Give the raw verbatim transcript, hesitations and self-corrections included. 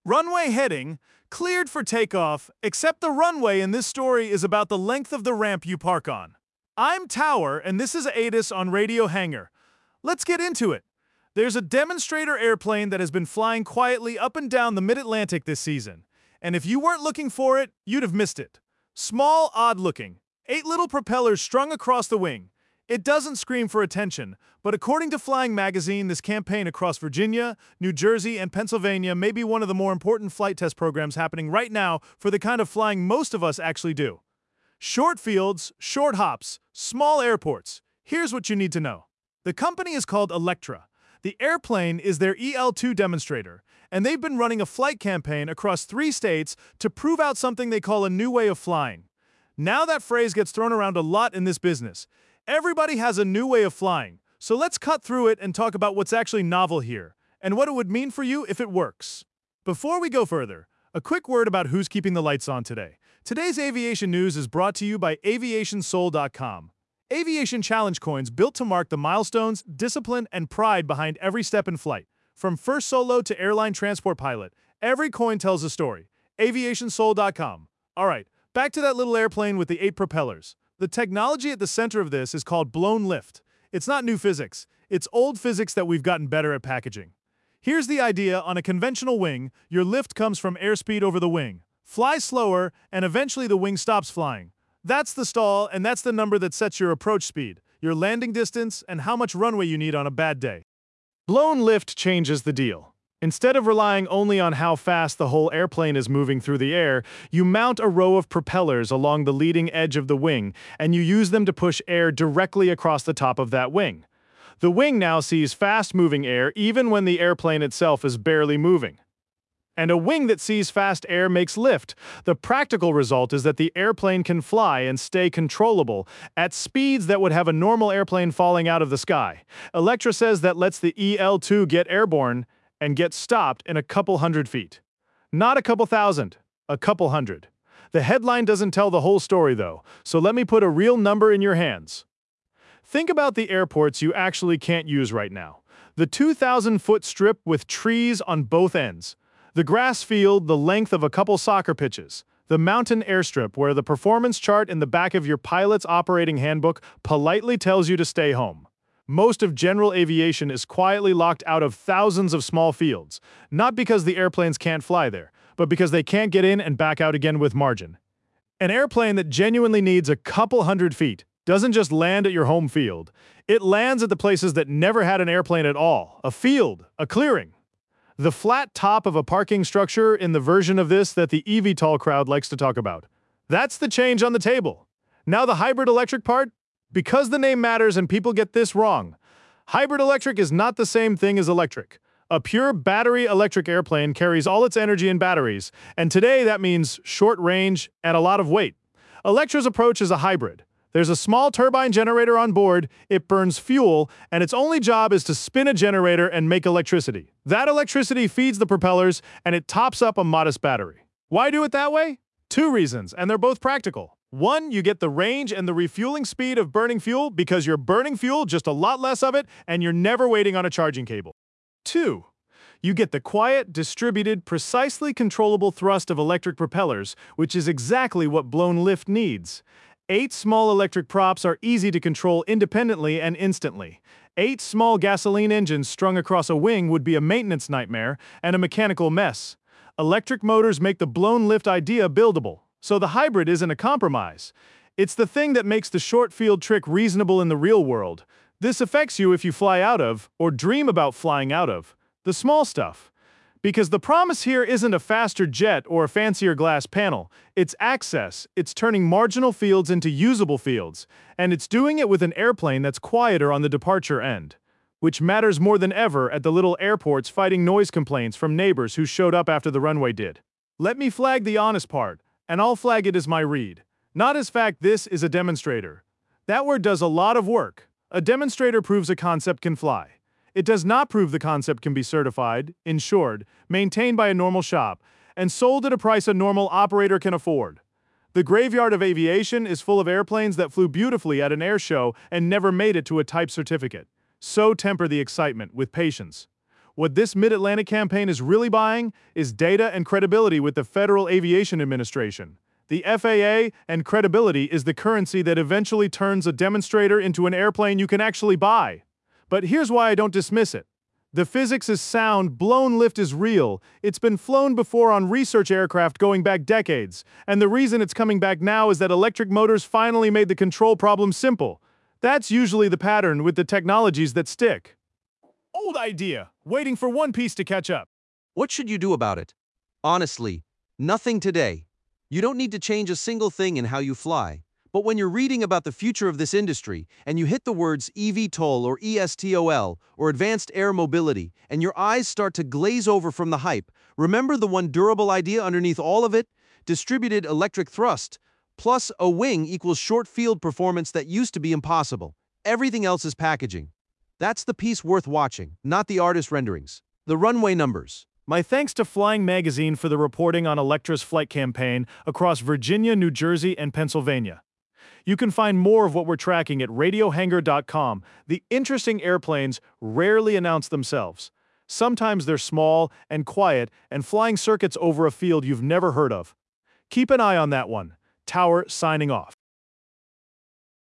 Runway heading, cleared for takeoff, except the runway in this story is about the length of the ramp you park on. I'm Tower, and this is Adis on Radio Hangar. Let's get into it. There's a demonstrator airplane that has been flying quietly up and down the mid-Atlantic this season, and if you weren't looking for it, you'd have missed it. Small, odd-looking, eight little propellers strung across the wing. It doesn't scream for attention, but according to Flying Magazine, this campaign across Virginia, New Jersey, and Pennsylvania may be one of the more important flight test programs happening right now for the kind of flying most of us actually do. Short fields, short hops, small airports. Here's what you need to know. The company is called Electra. The airplane is their E L two demonstrator, and they've been running a flight campaign across three states to prove out something they call a new way of flying. Now that phrase gets thrown around a lot in this business. Everybody has a new way of flying, so let's cut through it and talk about what's actually novel here, and what it would mean for you if it works. Before we go further, a quick word about who's keeping the lights on today. Today's aviation news is brought to you by aviation soul dot com. Aviation challenge coins built to mark the milestones, discipline, and pride behind every step in flight. From first solo to airline transport pilot, every coin tells a story. aviation soul dot com. All right, back to that little airplane with the eight propellers. The technology at the center of this is called blown lift. It's not new physics. It's old physics that we've gotten better at packaging. Here's the idea: on a conventional wing, your lift comes from airspeed over the wing. Fly slower, and eventually the wing stops flying. That's the stall, and that's the number that sets your approach speed, your landing distance, and how much runway you need on a bad day. Blown lift changes the deal. Instead of relying only on how fast the whole airplane is moving through the air, you mount a row of propellers along the leading edge of the wing, and you use them to push air directly across the top of that wing. The wing now sees fast-moving air even when the airplane itself is barely moving. And a wing that sees fast air makes lift. The practical result is that the airplane can fly and stay controllable at speeds that would have a normal airplane falling out of the sky. Electra says that lets the E L two get airborne and get stopped in a couple hundred feet. Not a couple thousand, a couple hundred. The headline doesn't tell the whole story though, so let me put a real number in your hands. Think about the airports you actually can't use right now. The two thousand foot strip with trees on both ends. The grass field the length of a couple soccer pitches. The mountain airstrip where the performance chart in the back of your pilot's operating handbook politely tells you to stay home. Most of general aviation is quietly locked out of thousands of small fields, not because the airplanes can't fly there, but because they can't get in and back out again with margin. An airplane that genuinely needs a couple hundred feet doesn't just land at your home field. It lands at the places that never had an airplane at all, a field, a clearing. The flat top of a parking structure in the version of this that the eVTOL crowd likes to talk about. That's the change on the table. Now the hybrid electric part? Because the name matters and people get this wrong. Hybrid electric is not the same thing as electric. A pure battery electric airplane carries all its energy in batteries, and today that means short range and a lot of weight. Electra's approach is a hybrid. There's a small turbine generator on board, it burns fuel, and its only job is to spin a generator and make electricity. That electricity feeds the propellers, and it tops up a modest battery. Why do it that way? Two reasons, and they're both practical. One, you get the range and the refueling speed of burning fuel because you're burning fuel, just a lot less of it, and you're never waiting on a charging cable. Two, you get the quiet, distributed, precisely controllable thrust of electric propellers, which is exactly what blown lift needs. Eight small electric props are easy to control independently and instantly. Eight small gasoline engines strung across a wing would be a maintenance nightmare and a mechanical mess. Electric motors make the blown lift idea buildable. So the hybrid isn't a compromise. It's the thing that makes the short field trick reasonable in the real world. This affects you if you fly out of, or dream about flying out of, the small stuff. Because the promise here isn't a faster jet or a fancier glass panel. It's access. It's turning marginal fields into usable fields. And it's doing it with an airplane that's quieter on the departure end. Which matters more than ever at the little airports fighting noise complaints from neighbors who showed up after the runway did. Let me flag the honest part. And I'll flag it as my read. Not as fact this is a demonstrator. That word does a lot of work. A demonstrator proves a concept can fly. It does not prove the concept can be certified, insured, maintained by a normal shop, and sold at a price a normal operator can afford. The graveyard of aviation is full of airplanes that flew beautifully at an air show and never made it to a type certificate. So temper the excitement with patience. What this Mid-Atlantic campaign is really buying is data and credibility with the Federal Aviation Administration. The F A A and credibility is the currency that eventually turns a demonstrator into an airplane you can actually buy. But here's why I don't dismiss it. The physics is sound, blown lift is real, it's been flown before on research aircraft going back decades, and the reason it's coming back now is that electric motors finally made the control problem simple. That's usually the pattern with the technologies that stick. Old idea, waiting for one piece to catch up. What should you do about it? Honestly, nothing today. You don't need to change a single thing in how you fly. But when you're reading about the future of this industry, and you hit the words eVTOL or E S T O L, or advanced air mobility, and your eyes start to glaze over from the hype, remember the one durable idea underneath all of it? Distributed electric thrust, plus a wing equals short field performance that used to be impossible. Everything else is packaging. That's the piece worth watching, not the artist renderings. The runway numbers. My thanks to Flying Magazine for the reporting on Electra's flight campaign across Virginia, New Jersey, and Pennsylvania. You can find more of what we're tracking at radio hangar dot com. The interesting airplanes rarely announce themselves. Sometimes they're small and quiet and flying circuits over a field you've never heard of. Keep an eye on that one. Tower signing off.